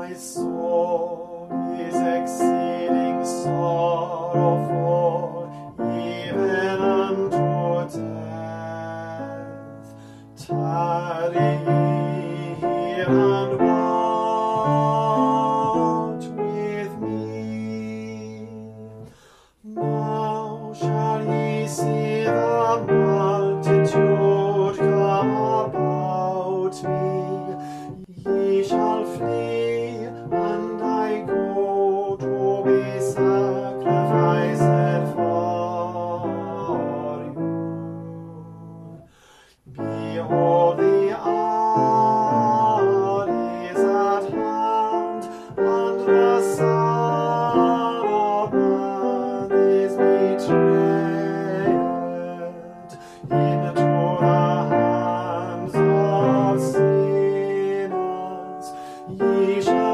My soul is exceeding sorrowful, even unto death. Tarry here and watch with me. Now shall ye see the multitude come about me. Ye shall flee, and I go to be sacrificed for you. Behold, the hour is at hand, and the Son of Man is betrayed into the hands of sinners. Ye shall